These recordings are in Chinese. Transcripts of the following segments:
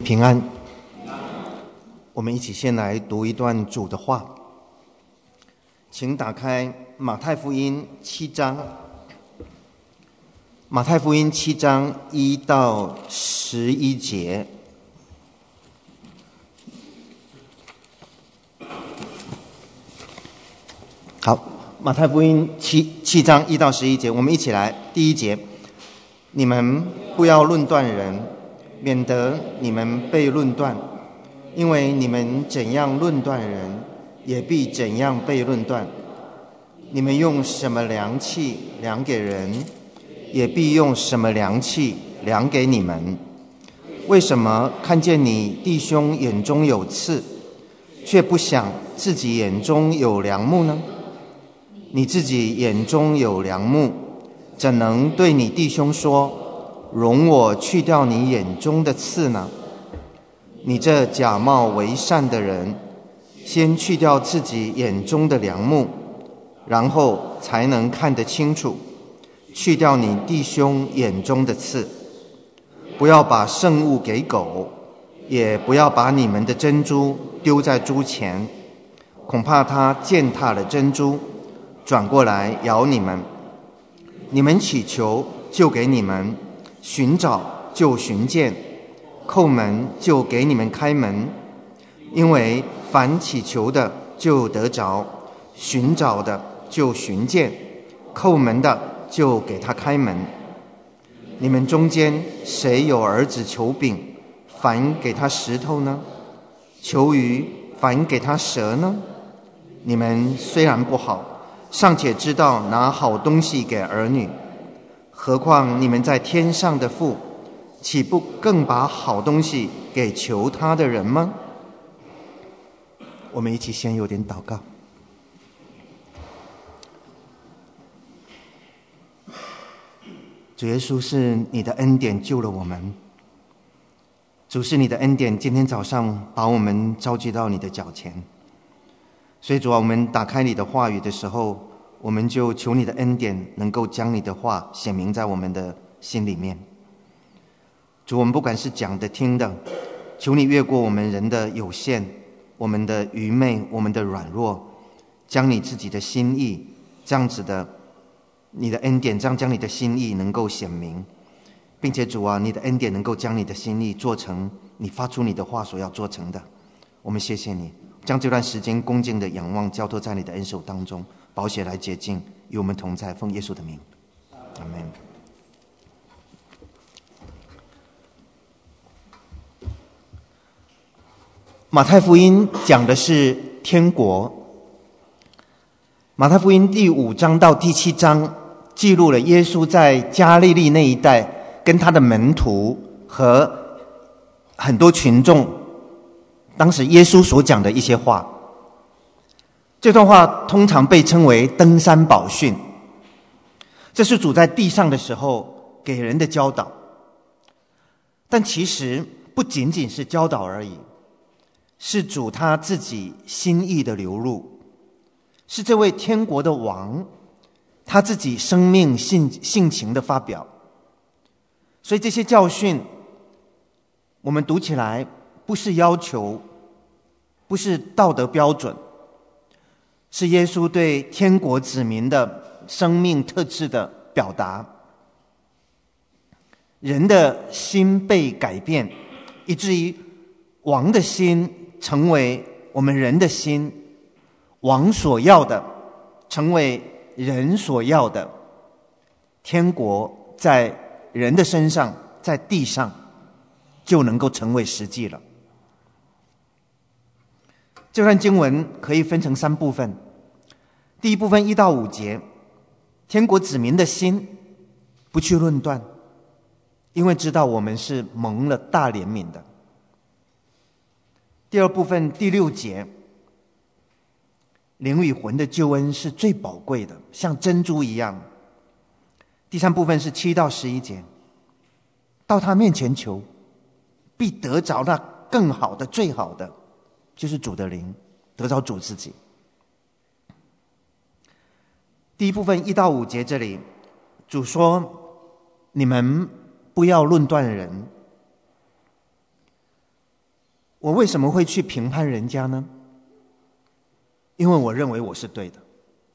平安。我们一起先来读一段主的话，请打开马太福音7章，马太福音7章1到11节。好，马太福音七章1到11节，我们一起来。第一节，你们不要论断人，免得你们被论断，因为你们怎样论断人，也必怎样被论断。你们用什么量器量给人，也必用什么量器量给你们。为什么看见你弟兄眼中有刺，却不想自己眼中有梁木呢？你自己眼中有梁木，怎能对你弟兄说，容我去掉你眼中的刺呢？你这假冒为善的人，先去掉自己眼中的梁木，然后才能看得清楚，去掉你弟兄眼中的刺。不要把圣物给狗，也不要把你们的珍珠丢在猪前，恐怕它践踏了珍珠，转过来咬你们。你们祈求，就给你们；寻找，就寻见；叩门，就给你们开门。因为凡祈求的，就得着；寻找的，就寻见；叩门的，就给他开门。你们中间谁有儿子求饼，反给他石头呢？求鱼，反给他蛇呢？你们虽然不好，尚且知道拿好东西给儿女，何况你们在天上的父，岂不更把好东西给求他的人吗？我们一起先有点祷告。主耶稣，是你的恩典救了我们。主，是你的恩典今天早上把我们召集到你的脚前。所以主啊，我们打开你的话语的时候，我们就求你的恩典能够将你的话显明在我们的心里面。主，我们不管是讲的听的，求你越过我们人的有限，我们的愚昧，我们的软弱，将你自己的心意这样子的，你的恩典这样将你的心意能够显明，并且主啊，你的恩典能够将你的心意做成你发出你的话所要做成的。我们谢谢你，将这段时间恭敬的仰望交托在你的恩手当中，宝血来洁净，与我们同在，奉耶稣的名，阿们。马太福音讲的是天国。马太福音第5章到第7章记录了耶稣在加利利那一带跟他的门徒和很多群众当时耶稣所讲的一些话。这段话通常被称为登山宝训，这是主在地上的时候给人的教导。但其实不仅仅是教导而已，是主他自己心意的流露，是这位天国的王他自己生命性情的发表。所以这些教训我们读起来不是要求，不是道德标准，是耶稣对天国子民的生命特质的表达。人的心被改变，以至于王的心成为我们人的心，王所要的成为人所要的，天国在人的身上，在地上就能够成为实际了。这段经文可以分成3部分。第一部分1到5节，天国子民的心不去论断，因为知道我们是蒙了大怜悯的。第二部分第6节，灵与魂的救恩是最宝贵的，像珍珠一样。第3部分是7到11节，到他面前求，必得着那更好的最好的，就是主的灵，得着主自己。第一部分1到5节，这里主说，你们不要论断人。 我为什么会去评判人家呢？因为我认为我是对的。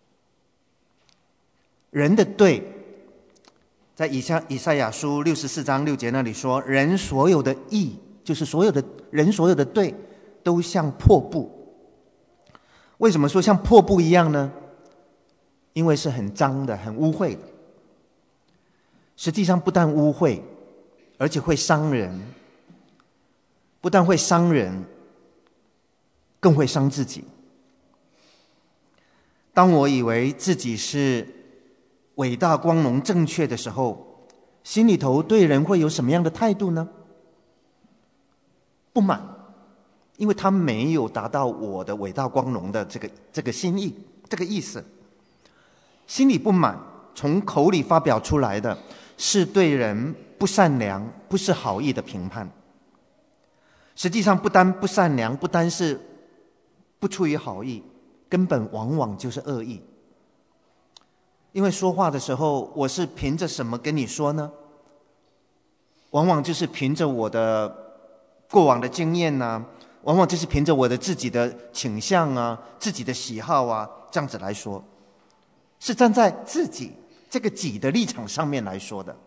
人的对，在以赛亚书64章6节那里说，人所有的义，就是人所有的对，都像破布。为什么说像破布一样呢？因为是很脏的，很污秽的。实际上不但污秽，而且会伤人。不但会伤人，更会伤自己。当我以为自己是伟大、光荣、正确的时候，心里头对人会有什么样的态度呢？不满，因为他没有达到我的伟大、光荣的这个心意、这个意思。心里不满，从口里发表出来的是对人不善良、不是好意的评判。实际上不单不善良，不单是不出于好意，根本往往就是恶意。因为说话的时候，我是凭着什么跟你说呢？往往就是凭着我的过往的经验啊，往往就是凭着我的自己的倾向啊，自己的喜好啊，这样子来说，是站在自己这个己的立场上面来说的。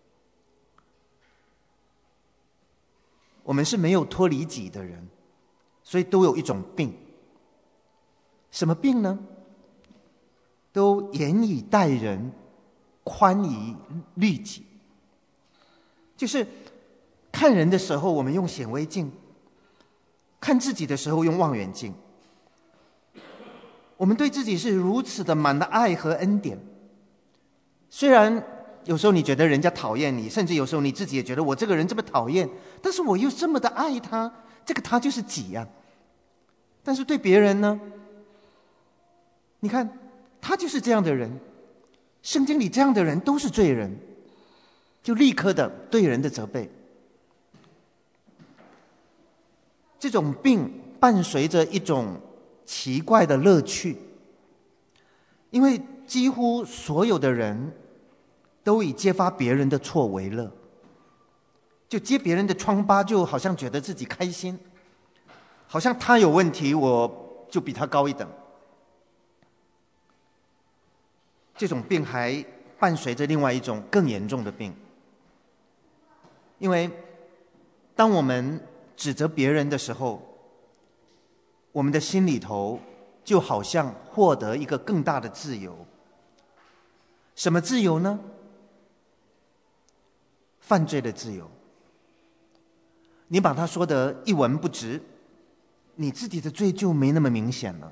我们是没有脱离己的人，所以都有一种病。什么病呢？都严以待人，宽以律己。就是看人的时候，我们用显微镜；看自己的时候，用望远镜。我们对自己是如此的满了爱和恩典，虽然有时候你觉得人家讨厌你，甚至有时候你自己也觉得我这个人这么讨厌，但是我又这么的爱他，这个他就是己啊。但是对别人呢，你看他就是这样的人，圣经里这样的人都是罪人，就立刻的对人的责备。这种病伴随着一种奇怪的乐趣，因为几乎所有的人都以揭发别人的错为乐，就揭别人的疮疤，就好像觉得自己开心，好像他有问题，我就比他高一等。这种病还伴随着另外一种更严重的病，因为当我们指责别人的时候，我们的心里头就好像获得一个更大的自由。什么自由呢？犯罪的自由。你把他说得一文不值，你自己的罪就没那么明显了。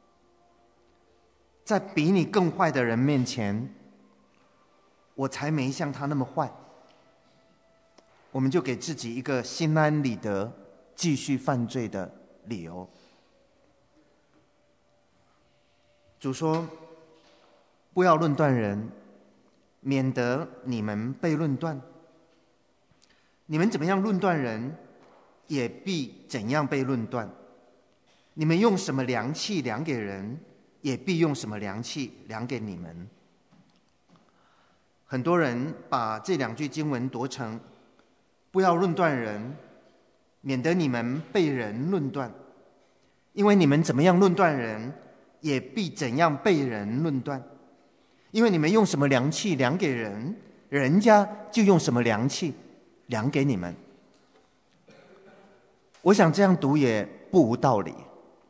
在比你更坏的人面前，我才没像他那么坏。我们就给自己一个心安理得继续犯罪的理由。主说，不要论断人，免得你们被论断。你们怎么样论断人，也必怎样被论断。你们用什么量器量给人，也必用什么量器量给你们。很多人把这两句经文读成，不要论断人，免得你们被人论断。因为你们怎么样论断人，也必怎样被人论断。因为你们用什么量器量给人，人家就用什么量器量给你们。我想这样读也不无道理，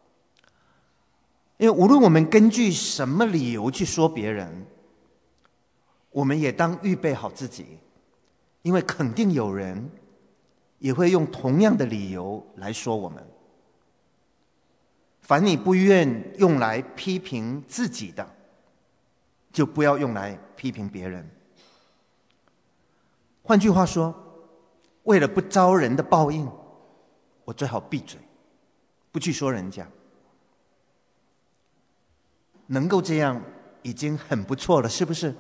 因为无论我们根据什么理由去说别人，我们也当预备好自己，因为肯定有人也会用同样的理由来说我们。凡你不愿用来批评自己的，就不要用来批评别人。换句话说，为了不招人的报应，我最好闭嘴，不去说人家。能够这样已经很不错了，是不是？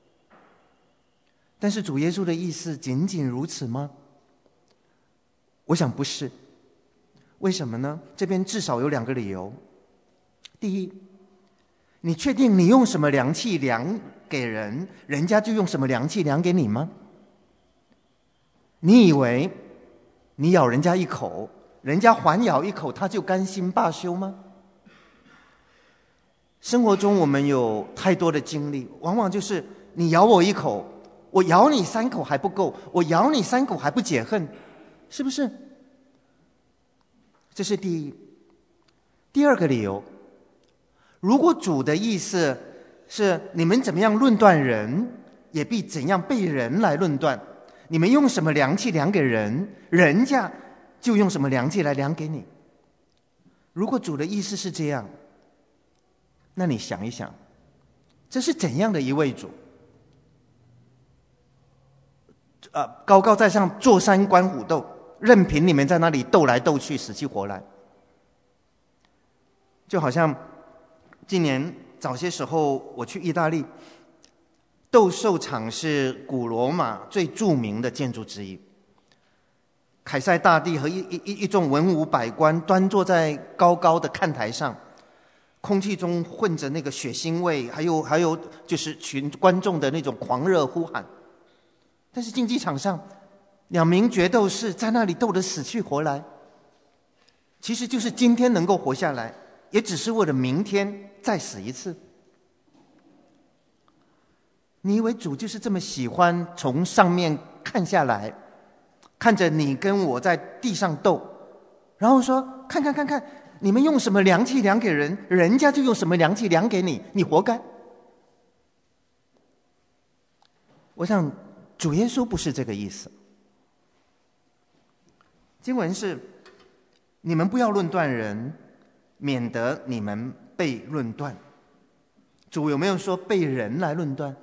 但是主耶稣的意思仅仅如此吗？我想不是。为什么呢？这边至少有两个理由。第一，你确定你用什么量器量给人，人家就用什么量器量给你吗？你以为你咬人家一口， 人家还咬一口，他就甘心罢休吗？生活中我们有太多的经历，往往就是你咬我一口，我咬你3口还不够，我咬你3口还不解恨，是不是？这是第一。第二个理由，如果主的意思是你们怎么样论断人，也必怎样被人来论断，你们用什么量器量给人，人家就用什么量器来量给你。如果主的意思是这样，那你想一想，这是怎样的一位主？高高在上，坐山观虎斗，任凭你们在那里斗来斗去，死去活来。就好像今年早些时候我去意大利，斗兽场是古罗马最著名的建筑之一。凯撒大帝和一众文武百官端坐在高高的看台上，空气中混着那个血腥味，还有就是群观众的那种狂热呼喊。但是竞技场上2名决斗士在那里斗得死去活来，其实就是今天能够活下来，也只是为了明天再死一次。你以为主就是这么喜欢从上面看下来，看着你跟我在地上斗，然后说看看你们用什么量器量给人，人家就用什么量器量给你，你活该？我想主耶稣不是这个意思。经文是你们不要论断人，免得你们被论断。主有没有说被人来论断？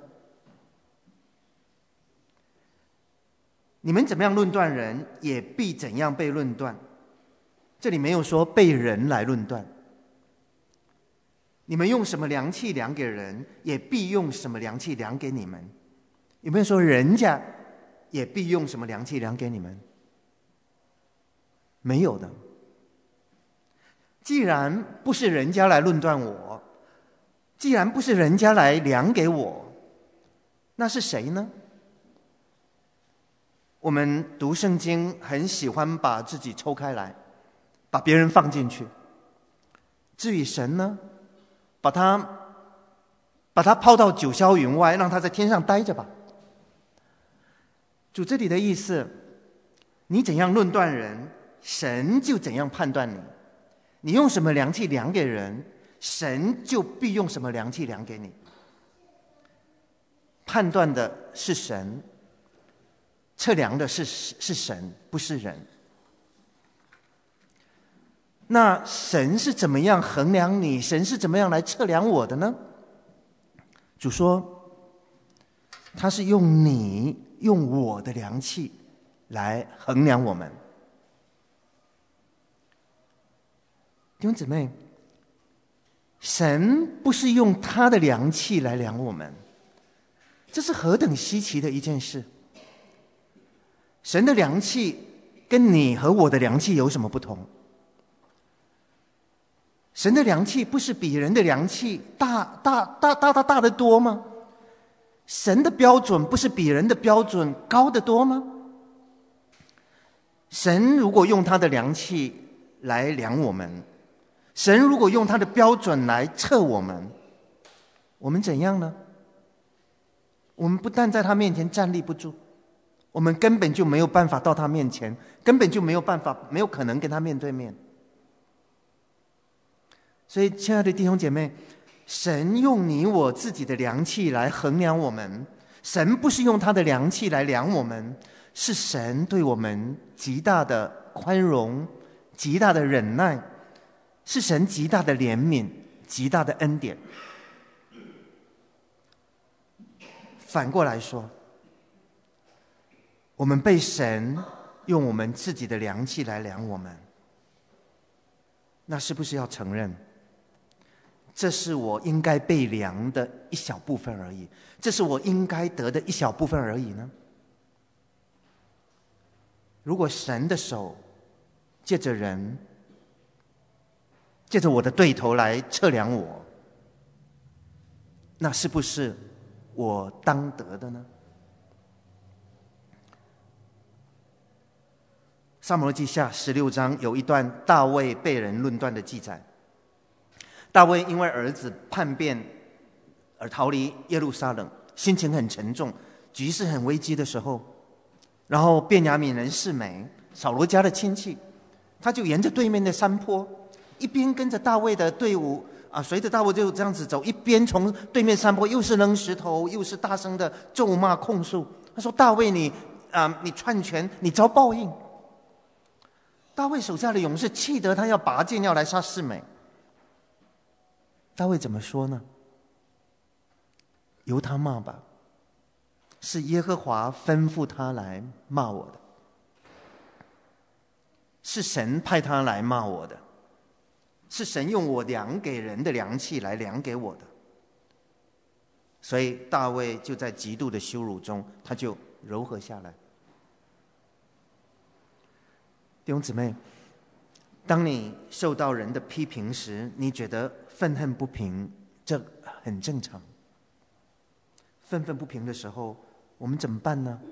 你们怎么样论断人，也必怎样被论断。这里没有说被人来论断。你们用什么量器量给人，也必用什么量器量给你们。有没有说人家也必用什么量器量给你们？没有的。既然不是人家来论断我，既然不是人家来量给我，那是谁呢？我们读圣经很喜欢把自己抽开来，把别人放进去。至于神呢，把他抛到九霄云外，让他在天上待着吧。主这里的意思，你怎样论断人，神就怎样判断你。你用什么量器量给人，神就必用什么量器量给你。判断的是神，测量的是神，不是人。那神是怎么样衡量你？神是怎么样来测量我的呢？主说，他是用我的量器来衡量我们。弟兄姊妹，神不是用他的量器来量我们，这是何等稀奇的一件事。神的量器跟你和我的量器有什么不同？神的量器不是比人的量器大得多吗？神的标准不是比人的标准高得多吗？神如果用他的量器来量我们，神如果用他的标准来测我们，我们怎样呢？我们不但在他面前站立不住，我们根本就没有办法到他面前，根本就没有可能跟他面对面。所以亲爱的弟兄姐妹，神用你我自己的量器来衡量我们，神不是用他的量器来量我们，是神对我们极大的宽容，极大的忍耐，是神极大的怜悯，极大的恩典。反过来说，我们被神用我们自己的量器来量我们，那是不是要承认，这是我应该被量的一小部分而已，这是我应该得的一小部分而已呢？如果神的手借着人，借着我的对头来测量我，那是不是我当得的呢？ 撒母耳记下16章有一段大卫被人论断的记载。大卫因为儿子叛变而逃离耶路撒冷，心情很沉重，局势很危机的时候，然后便雅悯人示每，扫罗家的亲戚，他就沿着对面的山坡，一边跟着大卫的队伍随着大卫就这样子走，一边从对面山坡又是扔石头，又是大声的咒骂控诉。他说：“大卫你篡权，你遭报应。”大卫手下的勇士气得他要拔剑要来杀示每。大卫怎么说呢？由他骂吧，是耶和华吩咐他来骂我的，是神派他来骂我的，是神用我量给人的量器来量给我的。所以大卫就在极度的羞辱中，他就柔和下来。弟兄姊妹，当你受到人的批评时，你觉得愤恨不平，这很正常。愤愤不平的时候，我们怎么办呢？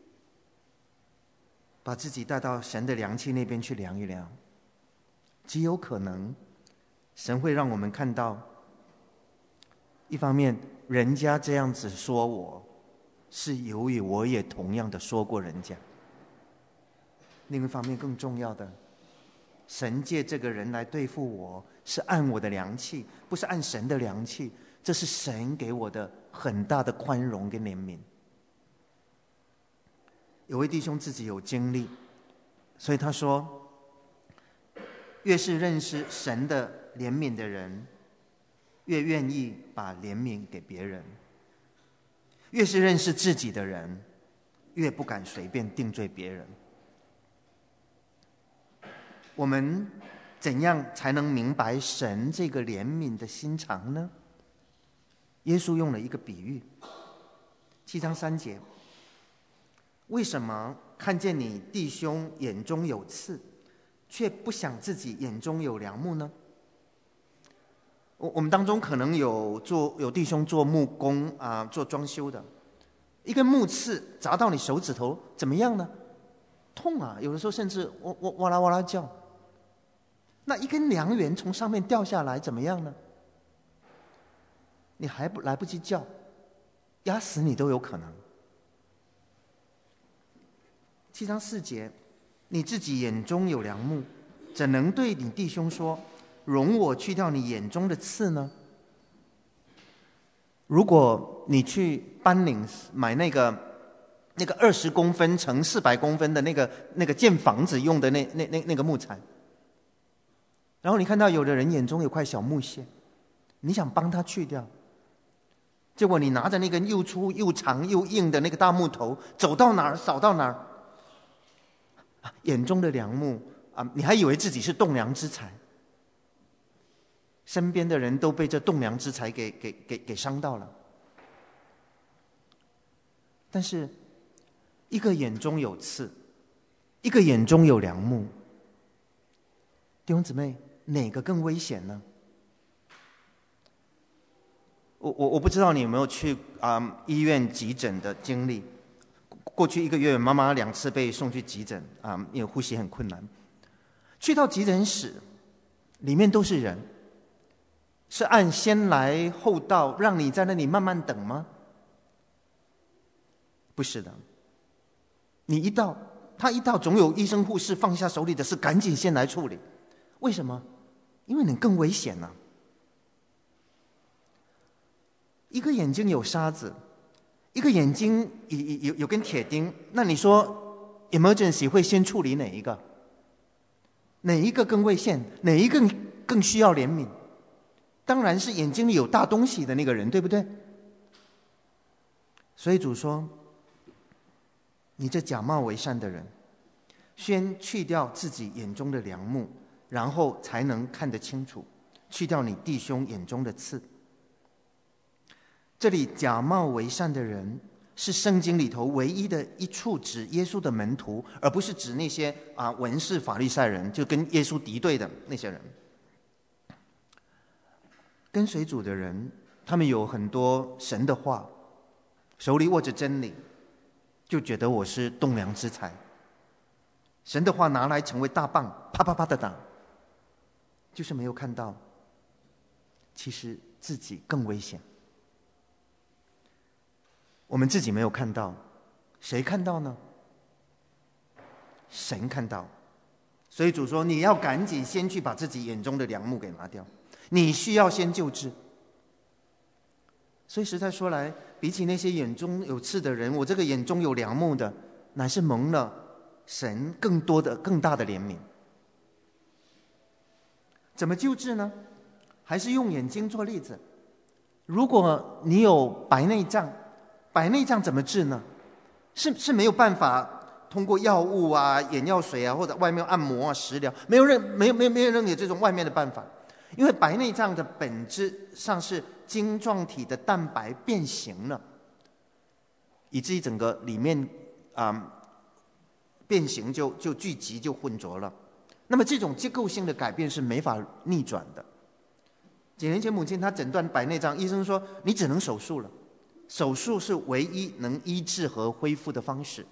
把自己带到神的量器那边去量一量，极有可能神会让我们看到，一方面人家这样子说我，是由于我也同样的说过人家；另一方面更重要的，神借这个人来对付我，是按我的量器，不是按神的量器。这是神给我的很大的宽容跟怜悯。有位弟兄自己有经历，所以他说，越是认识神的怜悯的人，越愿意把怜悯给别人；越是认识自己的人，越不敢随便定罪别人。我们怎样才能明白神这个怜悯的心肠呢？耶稣用了一个比喻，7章3节，为什么看见你弟兄眼中有刺，却不想自己眼中有梁木呢？我们当中可能有弟兄做木工做装修的，一根木刺砸到你手指头怎么样呢？痛啊，有的时候甚至哇啦哇啦叫。那一根梁缘从上面掉下来怎么样呢？你还来不及叫，压死你都有可能。7章4节，你自己眼中有梁木，怎能对你弟兄说，容我去掉你眼中的刺呢？如果你去班岭买那个20公分乘400公分的那个建房子用的那个木材，然后你看到有的人眼中有块小木屑，你想帮他去掉，结果你拿着那根又粗又长又硬的那个大木头，走到哪儿扫到哪儿，眼中的梁木你还以为自己是栋梁之才，身边的人都被这栋梁之才给伤到了。但是一个眼中有刺，一个眼中有梁木，弟兄姊妹，哪个更危险呢？我不知道你有没有去医院急诊的经历。过去1个月，妈妈2次被送去急诊因为呼吸很困难。去到急诊室，里面都是人，是按先来后到，让你在那里慢慢等吗？不是的，他一到，总有医生护士放下手里的事，赶紧先来处理。为什么？因为你更危险啊。一个眼睛有沙子，一个眼睛有根铁钉，那你说 emergency 会先处理哪一个？哪一个更危险？哪一个更需要怜悯？当然是眼睛里有大东西的那个人，对不对？所以主说，你这假冒为善的人，先去掉自己眼中的梁木，然后才能看得清楚，去掉你弟兄眼中的刺。这里假冒为善的人是圣经里头唯一的一处指耶稣的门徒，而不是指那些文士法利赛人，就跟耶稣敌对的那些人。跟随主的人，他们有很多神的话，手里握着真理，就觉得我是栋梁之才。 神的话拿来成为大棒，啪啪啪的打，就是没有看到其实自己更危险。我们自己没有看到，谁看到呢？神看到。所以主说，你要赶紧先去把自己眼中的梁木给拿掉，你需要先救治。所以实在说来，比起那些眼中有刺的人，我这个眼中有梁木的，乃是蒙了神更大的怜悯。怎么救治呢？还是用眼睛做例子。如果你有白内障，白内障怎么治呢？是没有办法通过药物啊、眼药水啊，或者外面按摩啊、食疗，没有任何这种外面的办法。因为白内障的本质上是晶状体的蛋白变形了，以至于整个里面变形就聚集就混浊了。那么这种结构性的改变是没法逆转的。几年前母亲她诊断白内障，医生说你只能手术了，手术是唯一能医治和恢复的方式。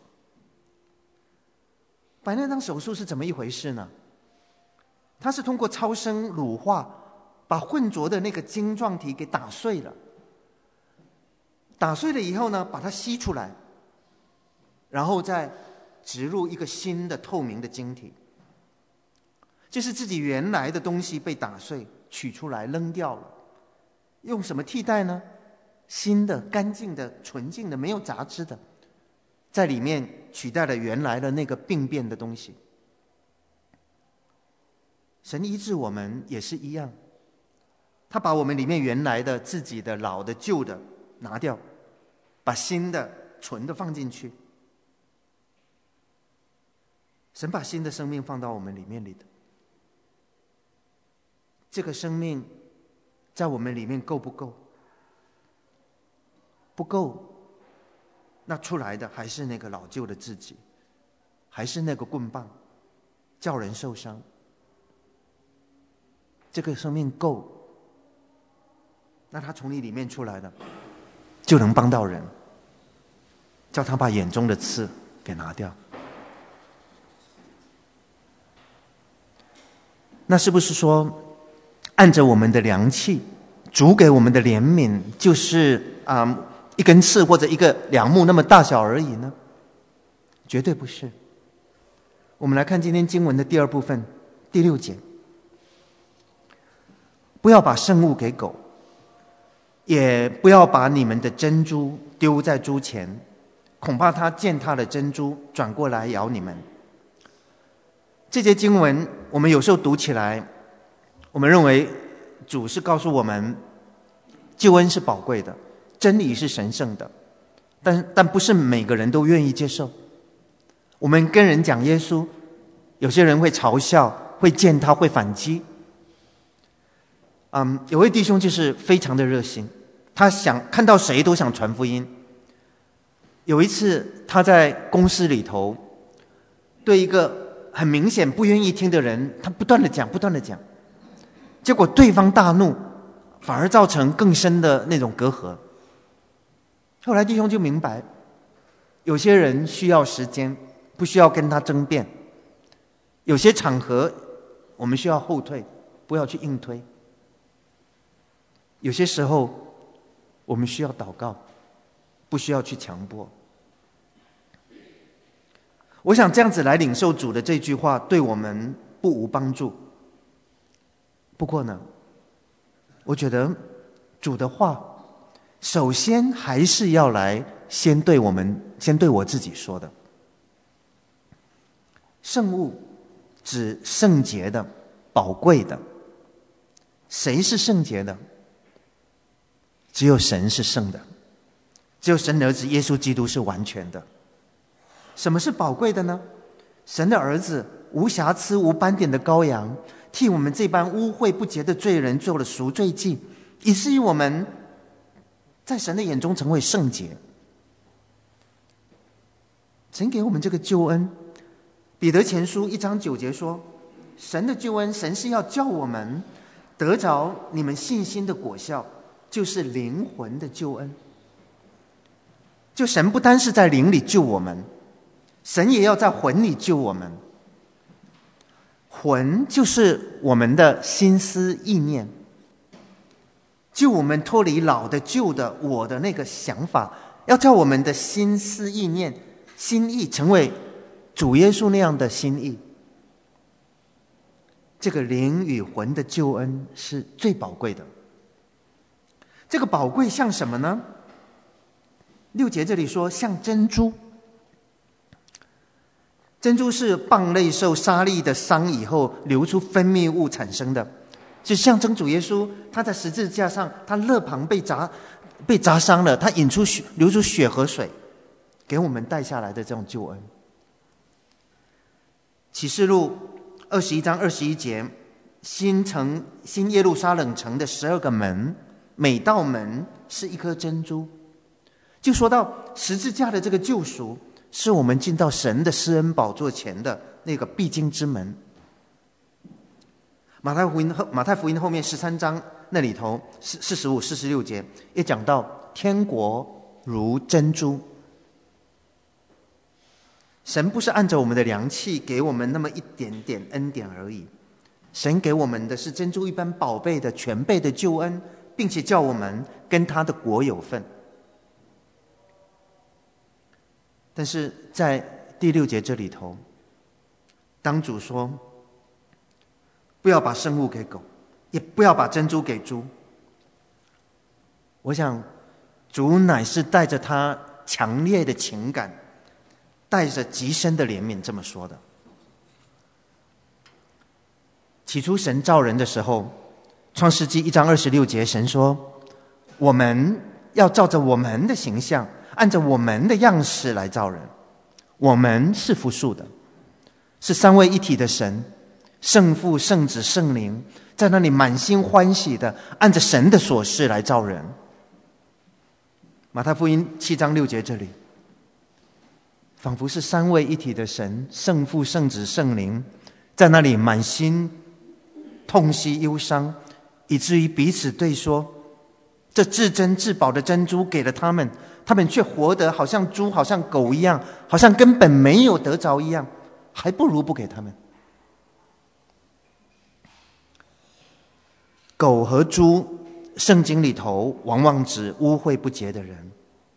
白内障手术是怎么一回事呢？它是通过超声乳化把混浊的那个晶状体给打碎了，打碎了以后呢，把它吸出来，然后再植入一个新的透明的晶体。就是自己原来的东西被打碎取出来扔掉了，用什么替代呢？新的干净的纯净的没有杂质的，在里面取代了原来的那个病变的东西。神医治我们也是一样，他把我们里面原来的自己的老的旧的拿掉，把新的纯的放进去。神把新的生命放到我们里面的，这个生命在我们里面够不够？不够，那出来的还是那个老旧的自己，还是那个棍棒，叫人受伤。这个生命够，那他从你里面出来的就能帮到人，叫他把眼中的刺给拿掉。那是不是说按着我们的良气，主给我们的怜悯就是一根刺或者一个梁木那么大小而已呢？绝对不是。我们来看今天经文的第二部分第6节，不要把圣物给狗，也不要把你们的珍珠丢在猪前，恐怕它践踏了珍珠，转过来咬你们。这节经文我们有时候读起来，我们认为主是告诉我们救恩是宝贵的，真理是神圣的，但不是每个人都愿意接受。我们跟人讲耶稣，有些人会嘲笑，会践踏，会反击。有位弟兄就是非常的热心，他想看到谁都想传福音。有一次他在公司里头对一个很明显不愿意听的人，他不断的讲，结果对方大怒，反而造成更深的那种隔阂。后来弟兄就明白，有些人需要时间，不需要跟他争辩；有些场合我们需要后退，不要去硬推；有些时候我们需要祷告，不需要去强迫。我想这样子来领受主的这句话，对我们不无帮助。不过呢，我觉得主的话首先还是要来先对我自己说的。圣物指圣洁的、宝贵的。谁是圣洁的？只有神是圣的，只有神的儿子耶稣基督是完全的。什么是宝贵的呢？神的儿子无瑕疵无斑点的羔羊，替我们这般污秽不洁的罪人做了赎罪祭，以至于我们在神的眼中成为圣洁。神给我们这个救恩，彼得前书1章9节说，神的救恩，神是要叫我们得着你们信心的果效，就是灵魂的救恩。就神不单是在灵里救我们，神也要在魂里救我们。 魂就是我们的心思意念，救我们脱离老的旧的我的那个想法，要叫我们的心思意念心意成为主耶稣那样的心意。这个灵与魂的救恩是最宝贵的。这个宝贵像什么呢？6节这里说像珍珠。珍珠是蚌类受沙粒的伤以后流出分泌物产生的，就象征主耶稣他在十字架上，他肋旁被砸伤了，他流出血和水，给我们带下来的这种救恩。启示录21章21节，新耶路撒冷城的12个门，每道门是一颗珍珠，就说到十字架的这个救赎是我们进到神的施恩宝座前的那个必经之门。马太福音后面13章那里头45、46节也讲到天国如珍珠。神不是按照我们的量器给我们那么一点点恩典而已，神给我们的是珍珠一般宝贝的全备的救恩，并且叫我们跟他的国有份。但是在第6节这里头，当主说不要把圣物给狗，也不要把珍珠给猪，我想主乃是带着他强烈的情感，带着极深的怜悯这么说的。起初神造人的时候，创世纪1章26节，神说我们要照着我们的形象，按照我们的样式来造人。我们是复数的，是三位一体的神，圣父、圣子、圣灵，在那里满心欢喜的按着神的所示来造人。马太福音7章6节这里，仿佛是三位一体的神，圣父、圣子、圣灵，在那里满心痛惜忧伤，以至于彼此对说，这至真至宝的珍珠给了他们，他们却活得好像猪，好像狗一样，好像根本没有得着一样，还不如不给他们。狗和猪，圣经里头往往指污秽不洁的人。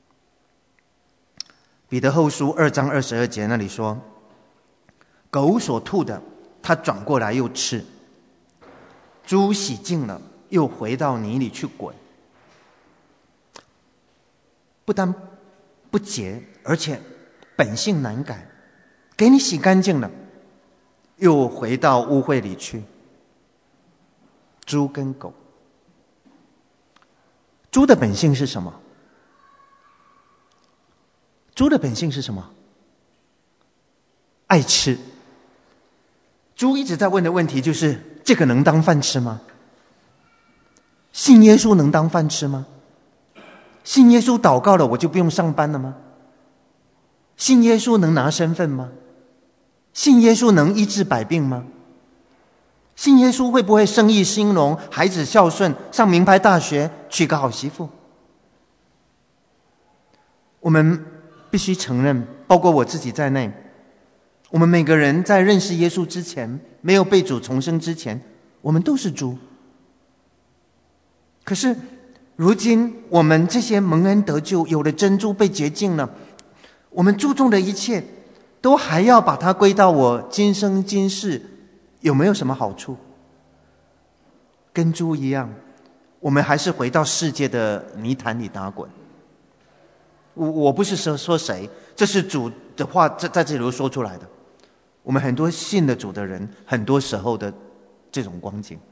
彼得后书2章22节那里说，狗所吐的，它转过来又吃；猪洗净了，又回到泥里去滚。不但不洁，而且本性难改，给你洗干净了，又回到污秽里去。猪跟狗，猪的本性是什么？猪的本性是什么？爱吃。猪一直在问的问题就是，这个能当饭吃吗？信耶稣能当饭吃吗？信耶稣祷告了，我就不用上班了吗？信耶稣能拿身份吗？信耶稣能医治百病吗？信耶稣会不会生意兴隆，孩子孝顺，上名牌大学，娶个好媳妇？我们必须承认，包括我自己在内，我们每个人在认识耶稣之前，没有被主重生之前，我们都是猪。可是如今我们这些蒙恩得救，有了珍珠被洁净了，我们注重的一切都还要把它归到我今生今世有没有什么好处？跟猪一样，我们还是回到世界的泥潭里打滚。我不是说谁，这是主的话在这里说出来的。我们很多信的主的人，很多时候的这种光景。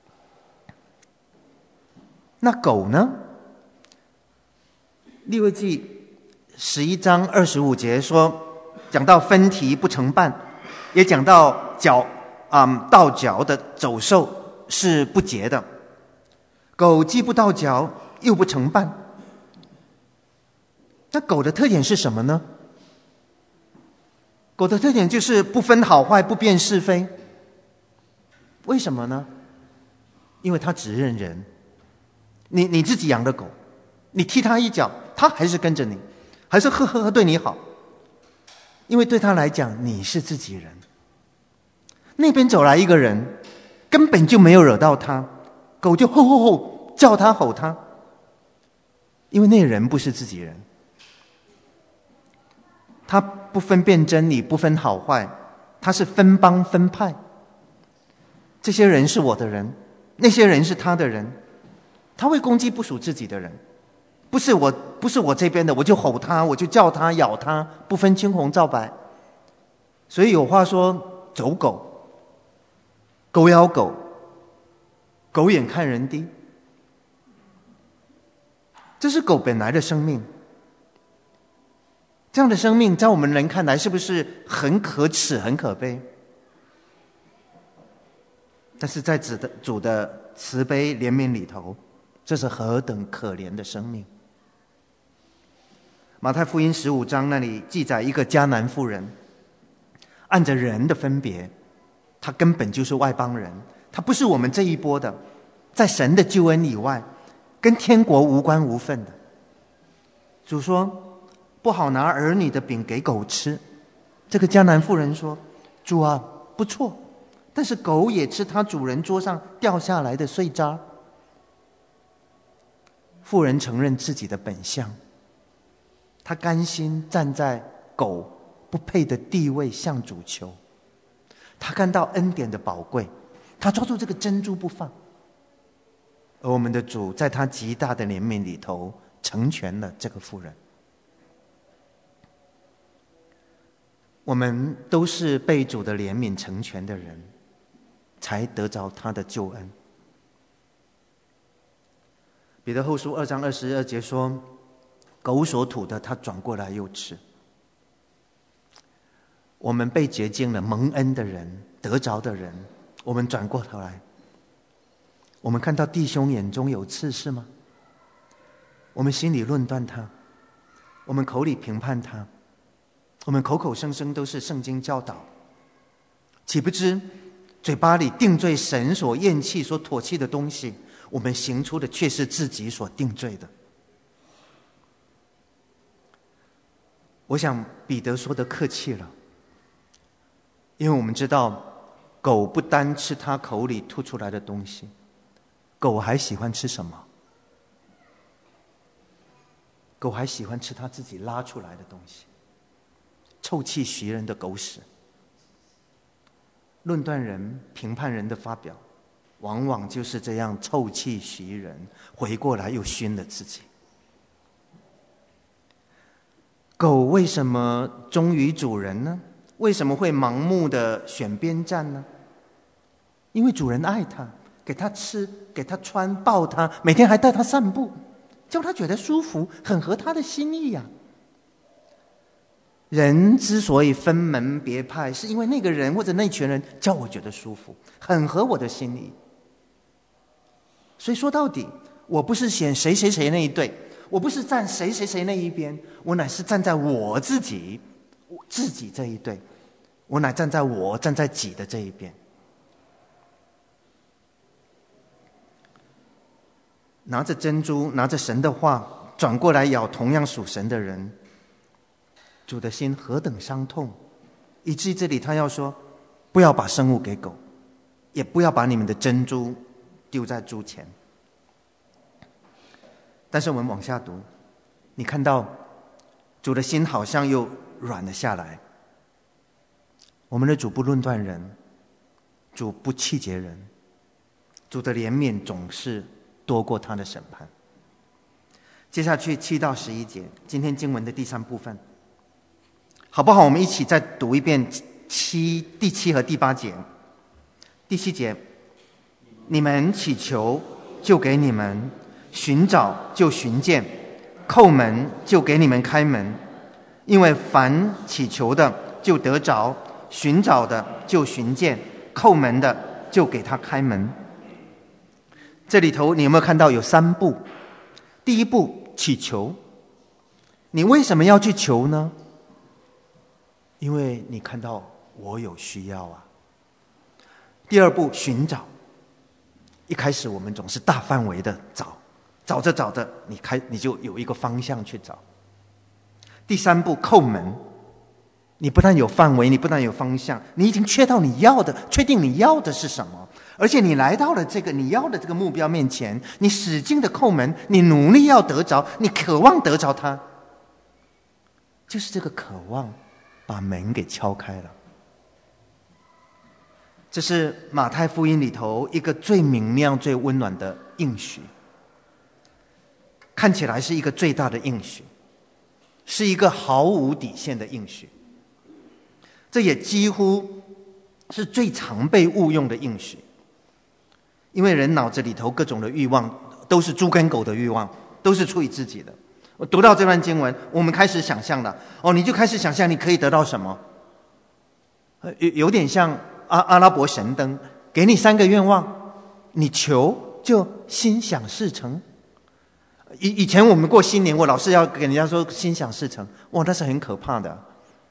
那狗呢？利未记11章25节说，讲到分蹄不成瓣，也讲到倒嚼的走兽是不洁的。狗既不倒嚼，又不成瓣。那狗的特点是什么呢？狗的特点就是不分好坏，不辨是非。为什么呢？因为它只认人。你自己养的狗，你踢它一脚，它还是跟着你，还是呵呵呵对你好，因为对它来讲你是自己人。 那边走来一个人，根本就没有惹到他，狗就吼吼吼叫他吼他，因为那人不是自己人，他不分辨真理，不分好坏，他是分帮分派。这些人是我的人，那些人是他的人，他会攻击不属自己的人，不是我这边的，我就吼他，我就叫他，咬他，不分青红皂白。所以有话说，走狗，狗咬狗，狗眼看人低，这是狗本来的生命。这样的生命在我们人看来是不是很可耻很可悲？但是在主的慈悲怜悯里头，这是何等可怜的生命。马太福音15章那里记载一个迦南妇人，按着人的分别，他根本就是外邦人，他不是我们这一波的，在神的救恩以外，跟天国无关无分的。主说不好拿儿女的饼给狗吃，这个迦南妇人说，主啊，不错，但是狗也吃它主人桌上掉下来的碎渣。妇人承认自己的本相，她甘心站在狗不配的地位向主求，她看到恩典的宝贵，她抓住这个珍珠不放。而我们的主在他极大的怜悯里头成全了这个妇人。我们都是被主的怜悯成全的人，才得着他的救恩。彼得后书2章22节说，狗所吐的他转过来又吃。我们被洁净了，蒙恩的人，得着的人，我们转过头来，我们看到弟兄眼中有刺是吗？我们心里论断他，我们口里评判他，我们口口声声都是圣经教导，岂不知嘴巴里定罪神所厌弃所唾弃的东西，我们行出的却是自己所定罪的。我想彼得说的客气了，因为我们知道狗不单吃它口里吐出来的东西，狗还喜欢吃什么？狗还喜欢吃它自己拉出来的东西，臭气袭人的狗屎。论断人评判人的发表往往就是这样臭气袭人，回过来又熏了自己。狗为什么忠于主人呢？为什么会盲目的选边站呢？因为主人爱它，给它吃，给它穿，抱它，每天还带它散步，叫它觉得舒服，很合它的心意呀。人之所以分门别派，是因为那个人或者那群人叫我觉得舒服，很合我的心意。所以说到底，我不是选谁谁谁那一队，我不是站谁谁谁那一边，我乃是站在我自己这一队，我乃站在己的这一边。拿着珍珠，拿着神的话，转过来咬同样属神的人，主的心何等伤痛，以至于这里他要说，不要把生物给狗，也不要把你们的珍珠丢在猪前。但是我们往下读，你看到主的心好像又软了下来。我们的主不论断人，主不气节人，主的怜悯总是多过他的审判。接下去7到11节，今天经文的第3部分，好不好？我们一起再读一遍第7和第8节。第7节，你们祈求，就给你们；寻找，就寻见；叩门，就给你们开门。因为凡祈求的，就得着；寻找的，就寻见；叩门的，就给他开门。这里头你有没有看到有3步？第一步，祈求。你为什么要去求呢？因为你看到我有需要啊。第二步，寻找。一开始我们总是大范围的找着你就有一个方向去找。第3步，叩门。 你不但有范围，你不但有方向，你已经确定你要的是什么，而且你来到了这个你要的这个目标面前，你使劲的叩门，你努力要得着，你渴望得着它，就是这个渴望把门给敲开了。这是马太福音里头一个最明亮最温暖的应许，看起来是一个最大的应许，是一个毫无底线的应许，这也几乎是最常被误用的应许。因为人脑子里头各种的欲望都是猪跟狗的欲望，都是出于自己的。我读到这段经文，我们开始想象了，你就开始想象你可以得到什么，有点像阿拉伯神灯，给你3个愿望，你求就心想事成。以前我们过新年，我老是要给人家说心想事成，那是很可怕的。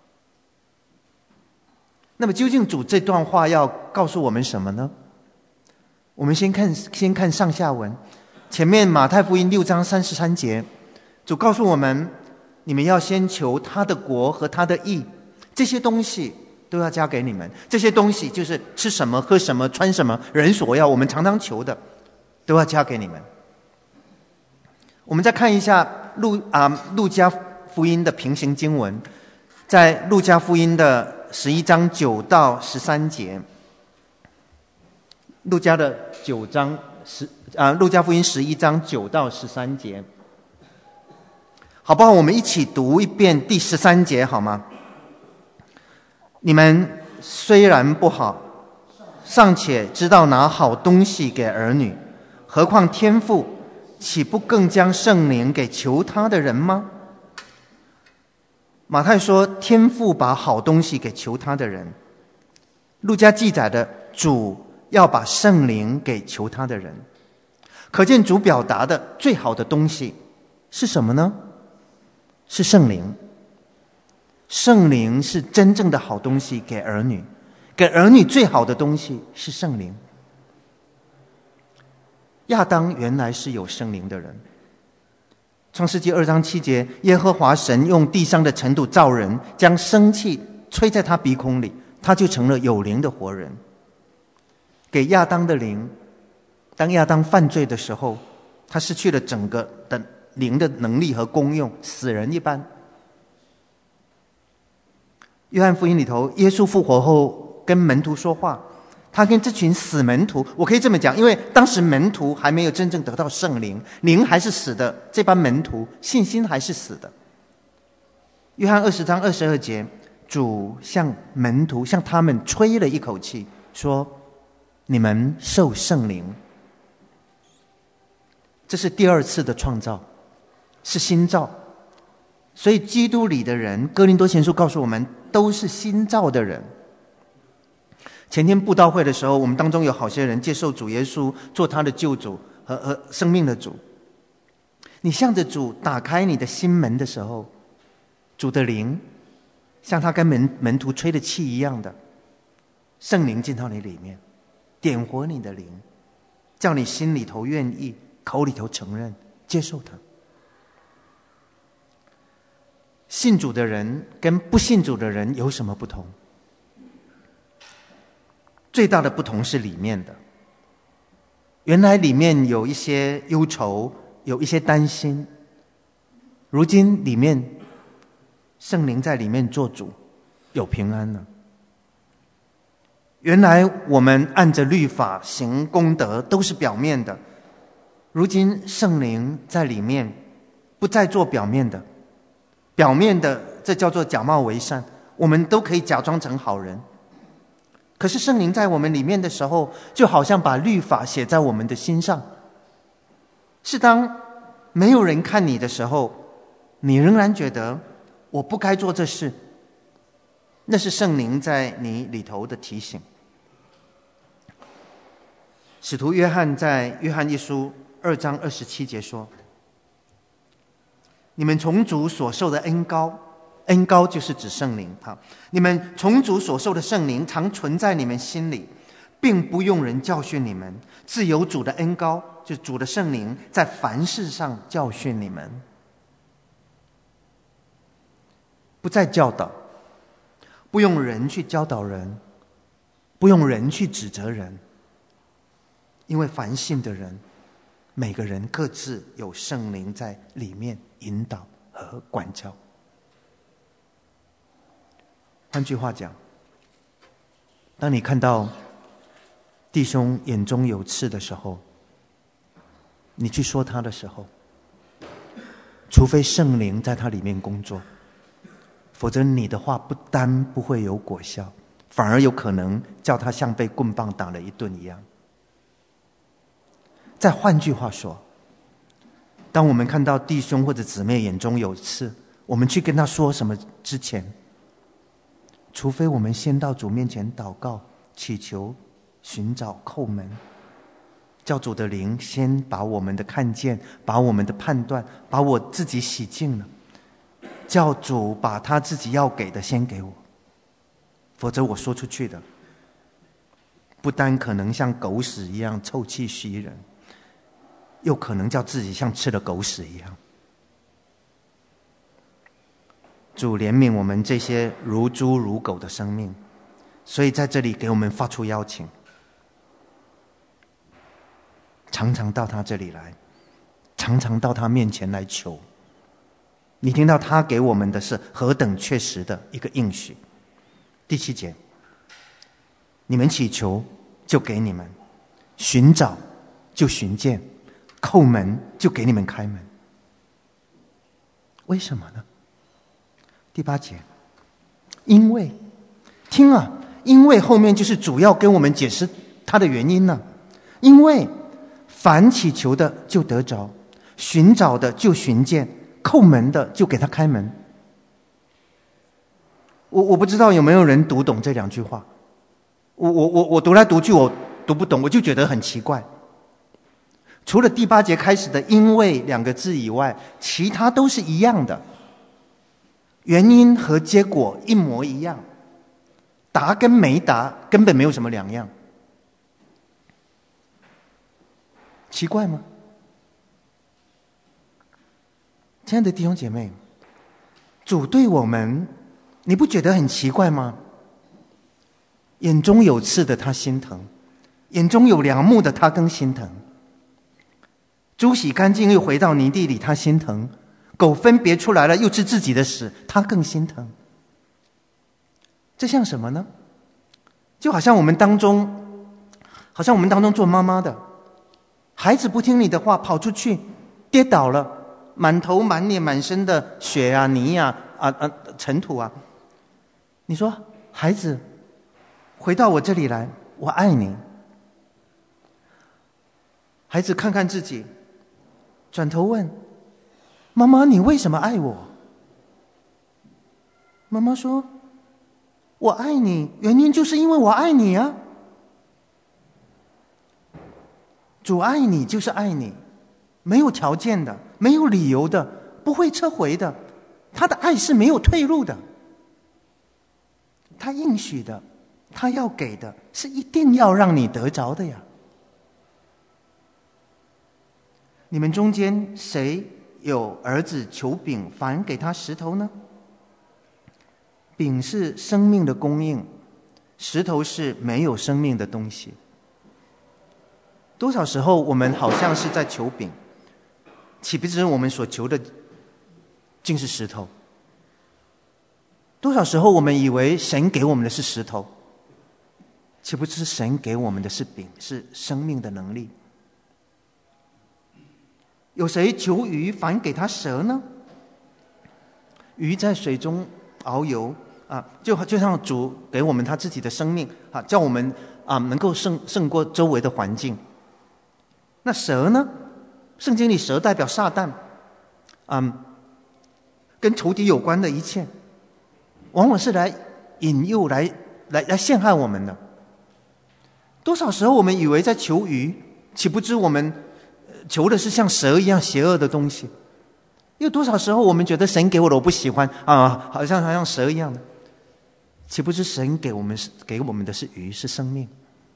那么究竟主这段话要告诉我们什么呢？我们先看上下文。前面马太福音6章33节，主告诉我们，你们要先求他的国和他的义，这些东西都要加给你们。这些东西就是吃什么喝什么穿什么，人所要我们常常求的，都要加给你们。我们再看一下路加福音的平行经文，在路加福音的11章9到13节。路加福音11章9到13节，好不好？我们一起读一遍第13节好吗？你们虽然不好，尚且知道拿好东西给儿女，何况天父岂不更将圣灵给求他的人吗？马太说天父把好东西给求他的人，路加记载的主要把圣灵给求他的人。可见主表达的最好的东西是什么呢？是圣灵。圣灵是真正的好东西给儿女，给儿女最好的东西是圣灵。亚当原来是有圣灵的人。创世纪2章7节，耶和华神用地上的尘土造人，将生气吹在他鼻孔里，他就成了有灵的活人。给亚当的灵，当亚当犯罪的时候，他失去了整个的灵的能力和功用，死人一般。约翰福音里头，耶稣复活后跟门徒说话，他跟这群死门徒，我可以这么讲，因为当时门徒还没有真正得到圣灵，灵还是死的，这班门徒信心还是死的。约翰20章22节，主向门徒向他们吹了一口气，说你们受圣灵。这是第2次的创造，是新造。所以基督里的人，哥林多前书告诉我们，都是新造的人。前天布道会的时候，我们当中有好些人接受主耶稣做他的救主和生命的主。你向着主打开你的心门的时候，主的灵像他跟门徒吹的气一样的，圣灵进到你里面，点活你的灵，叫你心里头愿意，口里头承认接受他。信主的人跟不信主的人有什么不同？最大的不同是里面的。原来里面有一些忧愁，有一些担心，如今里面圣灵在里面做主，有平安了。原来我们按着律法行功德都是表面的，如今圣灵在里面不再做表面的，表面的这叫做假冒为善，我们都可以假装成好人。可是圣灵在我们里面的时候，就好像把律法写在我们的心上，是当没有人看你的时候，你仍然觉得我不该做这事，那是圣灵在你里头的提醒。使徒约翰在约翰一书2章27节说，你们从主所受的恩膏，恩膏就是指圣灵，你们从主所受的圣灵常存在你们心里，并不用人教训你们，自有主的恩膏，就是主的圣灵在凡事上教训你们。不再教导， 不用人去教导人，不用人去指责人，因为凡信的人，每个人各自有圣灵在里面引导和管教。换句话讲，当你看到弟兄眼中有刺的时候，你去说他的时候，除非圣灵在他里面工作，否则你的话不单不会有果效，反而有可能叫他像被棍棒打了一顿一样。再换句话说，当我们看到弟兄或者姊妹眼中有刺，我们去跟他说什么之前，除非我们先到主面前祷告、祈求、寻找、叩门，叫主的灵先把我们的看见、把我们的判断、把我自己洗净了，叫主把他自己要给的先给我，否则我说出去的不单可能像狗屎一样臭气袭人，又可能叫自己像吃了狗屎一样。主怜悯我们这些如猪如狗的生命，所以在这里给我们发出邀请，常常到他这里来，常常到他面前来求。你听到他给我们的是何等确实的一个应许。第7节，你们祈求就给你们，寻找就寻见，叩门就给你们开门。为什么呢？第8节，因为，听啊，因为后面就是主要跟我们解释他的原因呢。因为凡祈求的就得着，寻找的就寻见，叩门的就给他开门。我不知道有没有人读懂这2句话。我读来读去我读不懂，我就觉得很奇怪。除了第8节开始的因为2个字以外，其他都是一样的，原因和结果一模一样，答跟没答根本没有什么两样。奇怪吗？亲爱的弟兄姐妹，主对我们，你不觉得很奇怪吗？眼中有刺的他心疼，眼中有梁木的他更心疼。猪洗干净又回到泥地里，他心疼；狗分别出来了又吃自己的屎，他更心疼。这像什么呢？就好像我们当中做妈妈的，孩子不听你的话，跑出去跌倒了，满头满脸满身的血啊泥啊尘土啊，你说孩子回到我这里来，我爱你。孩子看看自己，转头问妈妈，你为什么爱我？妈妈说，我爱你，原因就是因为我爱你啊。主爱你就是爱你，没有条件的，没有理由的，不会撤回的，他的爱是没有退路的，他应许的，他要给的是一定要让你得着的呀。你们中间谁有儿子求饼，反给他石头呢？饼是生命的供应，石头是没有生命的东西。多少时候我们好像是在求饼，岂不知我们所求的竟是石头。多少时候我们以为神给我们的是石头，岂不知神给我们的是饼，是生命的能力。有谁求鱼，反给他蛇呢？鱼在水中遨游就像主给我们他自己的生命叫我们能够胜过周围的环境。那蛇呢？圣经里蛇代表撒旦，跟仇敌有关的一切，往往是来引诱、来陷害我们的。多少时候我们以为在求鱼，岂不知我们求的是像蛇一样邪恶的东西。又多少时候我们觉得神给我的我不喜欢好像蛇一样的，岂不知神给我们的是鱼，是生命。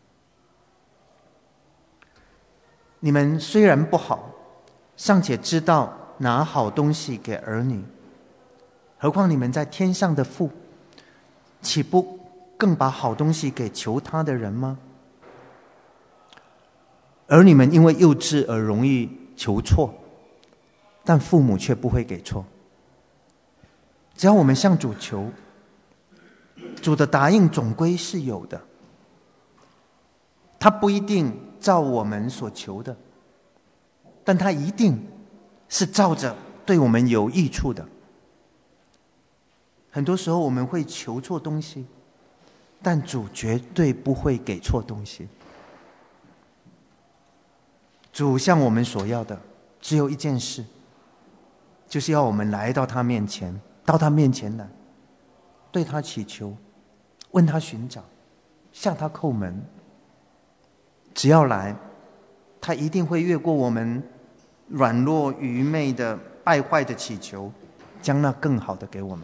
你们虽然不好，尚且知道拿好东西给儿女，何况你们在天上的父， 岂不更把好东西给求他的人吗？儿女们因为幼稚而容易求错，但父母却不会给错。只要我们向主求，主的答应总归是有的。他不一定照我们所求的，但他一定是照着对我们有益处的。很多时候我们会求错东西，但主绝对不会给错东西。主向我们所要的只有一件事，就是要我们来到他面前，到他面前来，对他祈求，问他寻找，向他叩门。只要来，他一定会越过我们软弱愚昧的败坏的祈求，将那更好的给我们。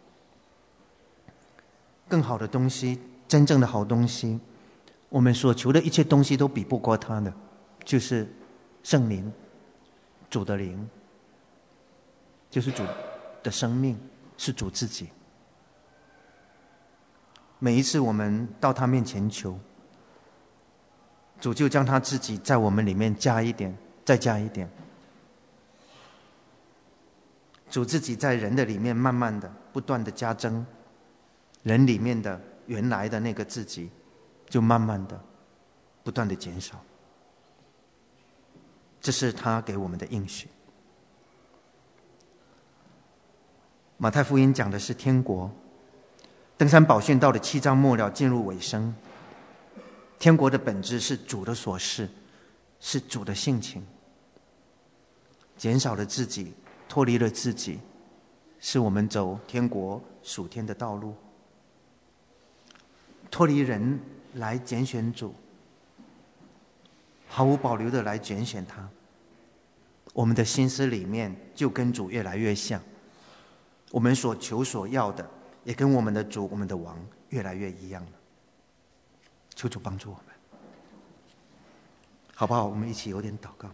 更好的东西，真正的好东西，我们所求的一切东西都比不过他的，就是圣灵，主的灵，就是主的生命，是主自己。每一次我们到他面前求，主就将他自己在我们里面加一点，再加一点。主自己在人的里面慢慢的不断的加增，人里面的原来的那个自己就慢慢的不断的减少。这是他给我们的应许。马太福音讲的是天国，登山宝训到了7章末了，进入尾声。天国的本质是主的所示，是主的性情。减少了自己，脱离了自己，是我们走天国属天的道路。脱离人来拣选主，毫无保留的来拣选他，我们的心思里面就跟主越来越像，我们所求所要的也跟我们的主，我们的王越来越一样了。求主帮助我们，好不好？我们一起有点祷告。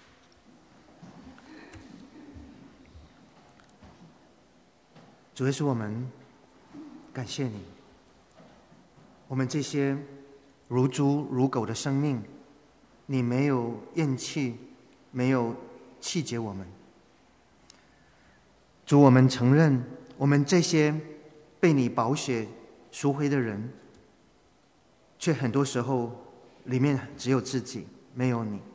主耶稣，我们感谢你，我们这些如猪如狗的生命，你没有厌弃，没有弃绝我们。主，我们承认，我们这些被你宝血赎回的人，却很多时候里面只有自己，没有你。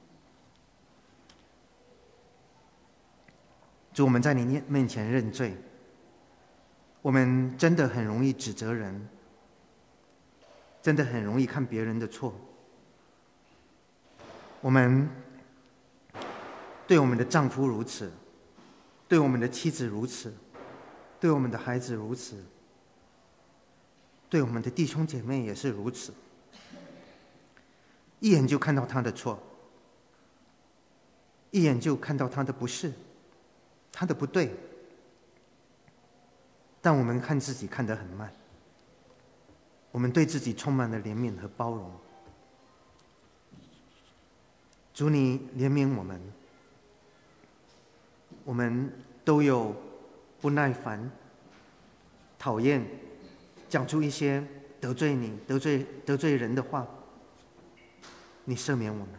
主，我们在你面前认罪，我们真的很容易指责人，真的很容易看别人的错。我们对我们的丈夫如此，对我们的妻子如此，对我们的孩子如此，对我们的弟兄姐妹也是如此。一眼就看到他的错，一眼就看到他的不是，他的不对，但我们看自己看得很慢，我们对自己充满了怜悯和包容。主，你怜悯我们，我们都有不耐烦、讨厌，讲出一些得罪你、得罪人的话，你赦免我们，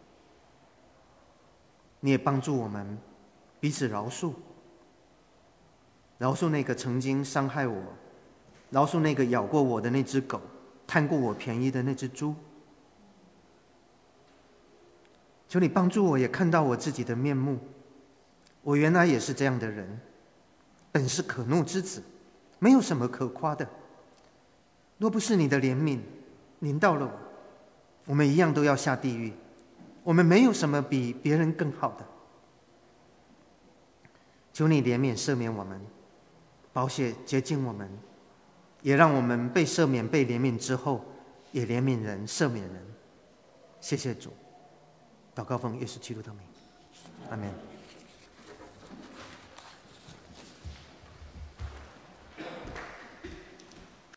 你也帮助我们彼此饶恕，饶恕那个曾经伤害我，饶恕那个咬过我的那只狗，贪过我便宜的那只猪。求你帮助我，也看到我自己的面目，我原来也是这样的人，本是可怒之子，没有什么可夸的。若不是你的怜悯临到了我，我们一样都要下地狱，我们没有什么比别人更好的。求你怜悯赦免我们，宝血洁净我们，也让我们被赦免被怜悯之后，也怜悯人赦免人。谢谢主，祷告奉耶稣基督的名，阿们。